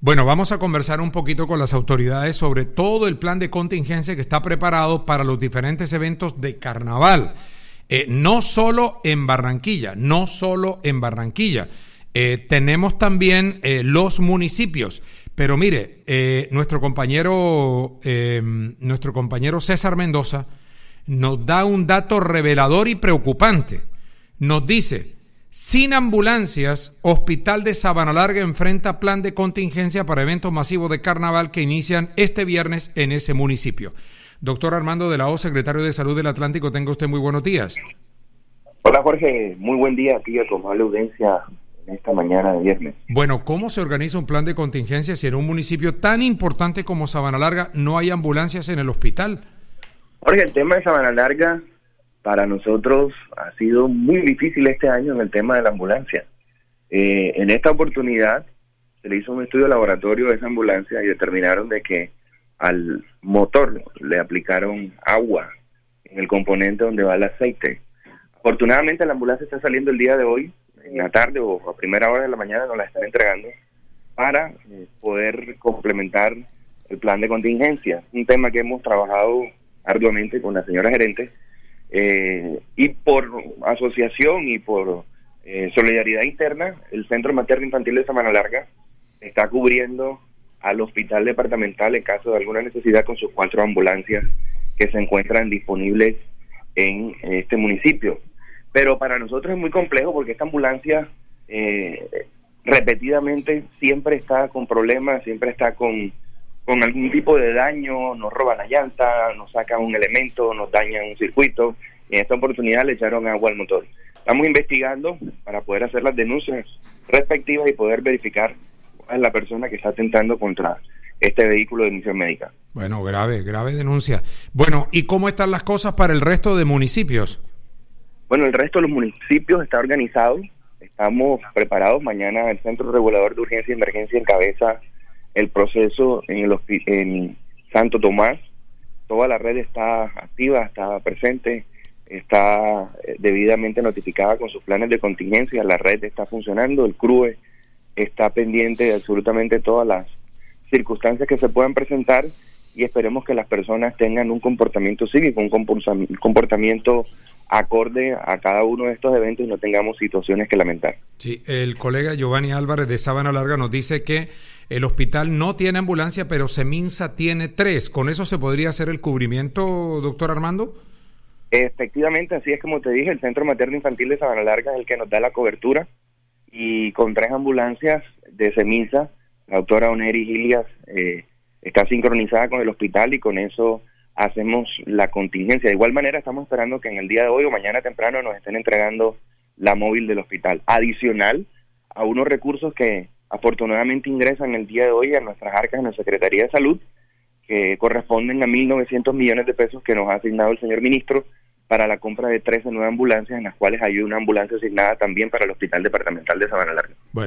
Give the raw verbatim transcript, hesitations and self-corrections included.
Bueno, vamos a conversar un poquito con las autoridades sobre todo el plan de contingencia que está preparado para los diferentes eventos de carnaval. Eh, no solo en Barranquilla, no solo en Barranquilla. Eh, tenemos también eh, los municipios. Pero mire, eh, nuestro compañero, eh, nuestro compañero César Mendoza nos da un dato revelador y preocupante. Nos dice: sin ambulancias, Hospital de Sabana Larga enfrenta plan de contingencia para eventos masivos de carnaval que inician este viernes en ese municipio. Doctor Armando de la O, secretario de Salud del Atlántico, tenga usted muy buenos días. Hola Jorge, muy buen día aquí a tu amable audiencia en esta mañana de viernes. Bueno, ¿cómo se organiza un plan de contingencia si en un municipio tan importante como Sabana Larga no hay ambulancias en el hospital? Jorge, el tema de Sabana Larga para nosotros ha sido muy difícil este año en el tema de la ambulancia. Eh, en esta oportunidad se le hizo un estudio laboratorio de esa ambulancia y determinaron de que al motor le aplicaron agua en el componente donde va el aceite. Afortunadamente la ambulancia está saliendo el día de hoy, en la tarde o a primera hora de la mañana nos la están entregando para eh, poder complementar el plan de contingencia. Un tema que hemos trabajado arduamente con la señora gerente eh, y por asociación y por eh, solidaridad interna, el Centro Materno Infantil de Sabana Larga está cubriendo al hospital departamental en caso de alguna necesidad con sus cuatro ambulancias que se encuentran disponibles en este municipio. Pero para nosotros es muy complejo porque esta ambulancia eh, repetidamente siempre está con problemas, siempre está con, con algún tipo de daño, nos roban la llanta, nos sacan un elemento, nos dañan un circuito, y en esta oportunidad le echaron agua al motor. Estamos investigando para poder hacer las denuncias respectivas y poder verificar cuál es la persona que está atentando contra este vehículo de emisión médica. Bueno, grave, grave denuncia. Bueno, ¿y cómo están las cosas para el resto de municipios? Bueno, el resto de los municipios está organizado, estamos preparados. Mañana el Centro Regulador de Urgencia y Emergencia encabeza el proceso en, el, en Santo Tomás. Toda la red está activa, está presente, está debidamente notificada con sus planes de contingencia, la red está funcionando, el C R U E está pendiente de absolutamente todas las circunstancias que se puedan presentar y esperemos que las personas tengan un comportamiento cívico, un comportamiento acorde a cada uno de estos eventos y no tengamos situaciones que lamentar. Sí, el colega Giovanni Álvarez de Sabana Larga nos dice que el hospital no tiene ambulancia, pero Seminsa tiene tres. ¿Con eso se podría hacer el cubrimiento, doctor Armando? Efectivamente, así es como te dije, el Centro Materno Infantil de Sabana Larga es el que nos da la cobertura y con tres ambulancias de Seminsa, la doctora Oneri Gilias eh, está sincronizada con el hospital y con eso hacemos la contingencia. De igual manera estamos esperando que en el día de hoy o mañana temprano nos estén entregando la móvil del hospital, adicional a unos recursos que afortunadamente ingresan el día de hoy a nuestras arcas en la Secretaría de Salud, que corresponden a mil novecientos millones de pesos que nos ha asignado el señor ministro para la compra de trece nuevas ambulancias, en las cuales hay una ambulancia asignada también para el Hospital Departamental de Sabana Larga. Bueno.